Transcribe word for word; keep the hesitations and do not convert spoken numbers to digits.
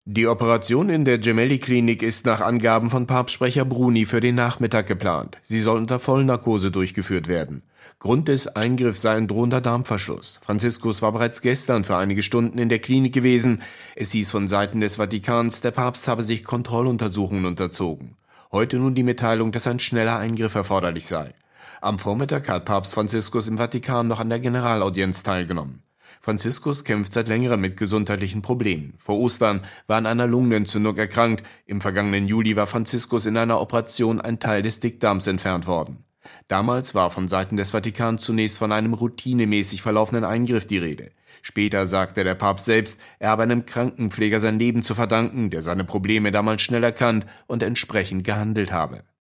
Die Operation in der Gemelli-Klinik ist nach Angaben von Papstsprecher Bruni für den Nachmittag geplant. Sie soll unter Vollnarkose durchgeführt werden. Grund des Eingriffs sei ein drohender Darmverschluss. Franziskus war bereits gestern für einige Stunden in der Klinik gewesen. Es hieß von Seiten des Vatikans, der Papst habe sich Kontrolluntersuchungen unterzogen. Heute nun die Mitteilung, dass ein schneller Eingriff erforderlich sei. Am Vormittag hat Papst Franziskus im Vatikan noch an der Generalaudienz teilgenommen. Franziskus kämpft seit längerem mit gesundheitlichen Problemen. Vor Ostern war an einer Lungenentzündung erkrankt. Im vergangenen Juli war Franziskus in einer Operation ein Teil des Dickdarms entfernt worden. Damals war von Seiten des Vatikans zunächst von einem routinemäßig verlaufenden Eingriff die Rede. Später sagte der Papst selbst, er habe einem Krankenpfleger sein Leben zu verdanken, der seine Probleme damals schnell erkannt und entsprechend gehandelt habe.